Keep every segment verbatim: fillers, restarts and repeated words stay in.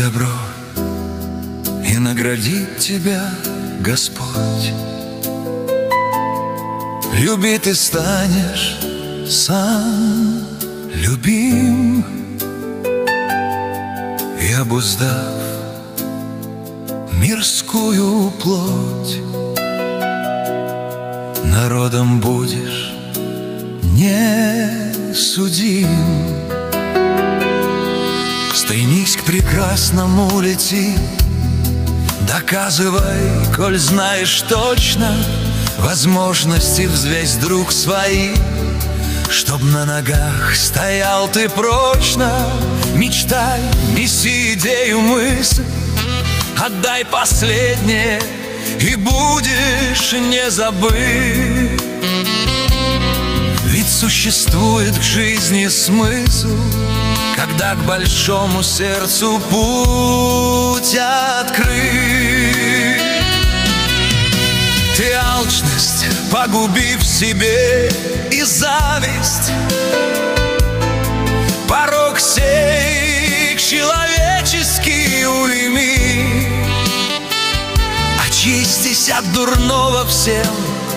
добро, и наградит тебя Господь. Люби ты станешь сам любим, и обуздав мирскую плоть, народом будешь не судим. Стремись к прекрасному, лети, доказывай, коль знаешь точно, возможности взвесь, друг, свои, чтоб на ногах стоял ты прочно. Мечтай, неси идею, мысль, отдай последнее, и будешь не забыт. Ведь существует в жизни смысл, когда к большому сердцу путь открыт. Ты алчность погуби в себе и зависть, порок сей человеческий уйми. Очистись от дурного всем,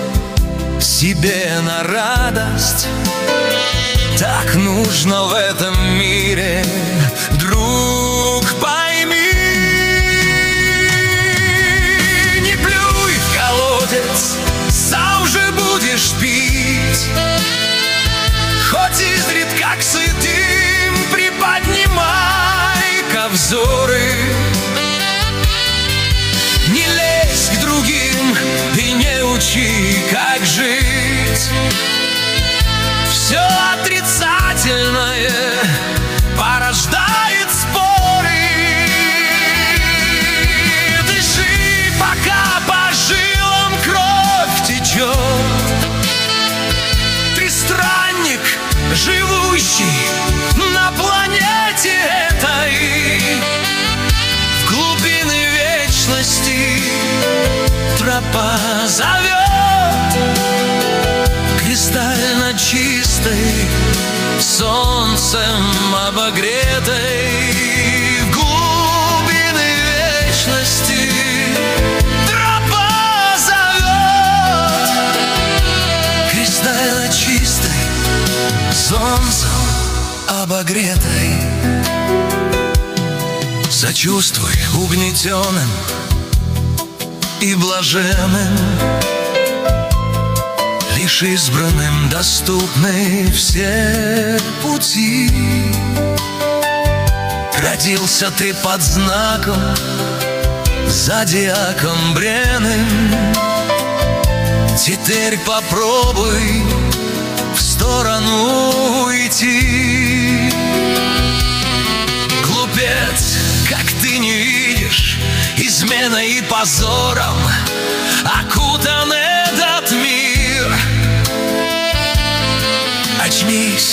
себе на радость. Так нужно в этом мире, друг, пойми. Не плюй в колодец, сам же будешь пить. Хоть изредка к святым приподнимай-ка взоры. Не лезь к другим и не учи, как жить. Все отрицательное порождает споры. Дыши, пока по жилам кровь течет. Ты странник, живущий на планете этой. В глубины вечности тропа зовет. Кристально чистой, солнцем обогретой. В глубины вечности тропа зовет. Кристально чистой, солнцем обогретой. Сочувствуй угнетенным и блаженным, лишь избранным доступны все пути. Родился ты под знаком, зодиаком бренным. Теперь попробуй в сторону уйти. Глупец, как ты не видишь, изменой и позором окутан этот мир. Очнись,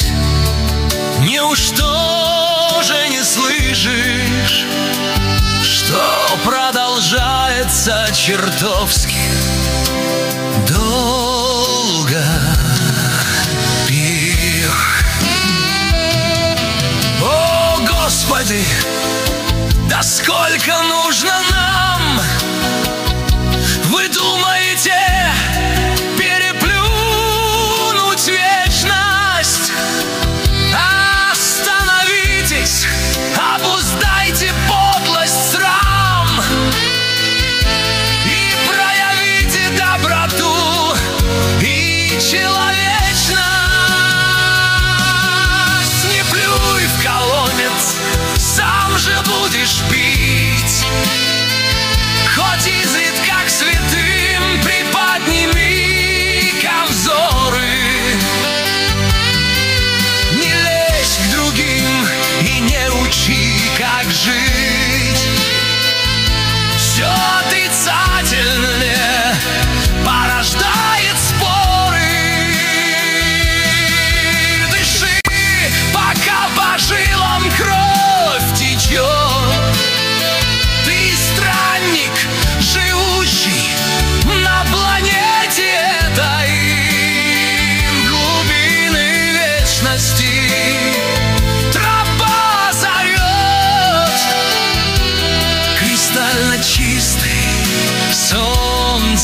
неужто же не слышишь, что продолжается чертовски долго пир? О, Господи, да сколько нужно нам? Вы думаете переплюнуть вечность? Остановитесь, обуздайте подлость, срам и проявите доброту и человечность. Не плюй в колодец, сам же будешь пить.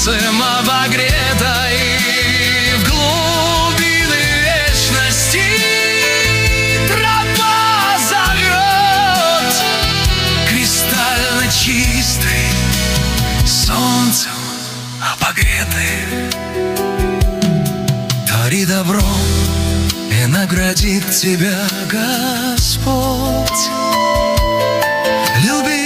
солнцем обогретой в глубины вечности тропа зовет, кристально чистой, солнцем обогретой. Твори добро, и наградит тебя Господь. Люби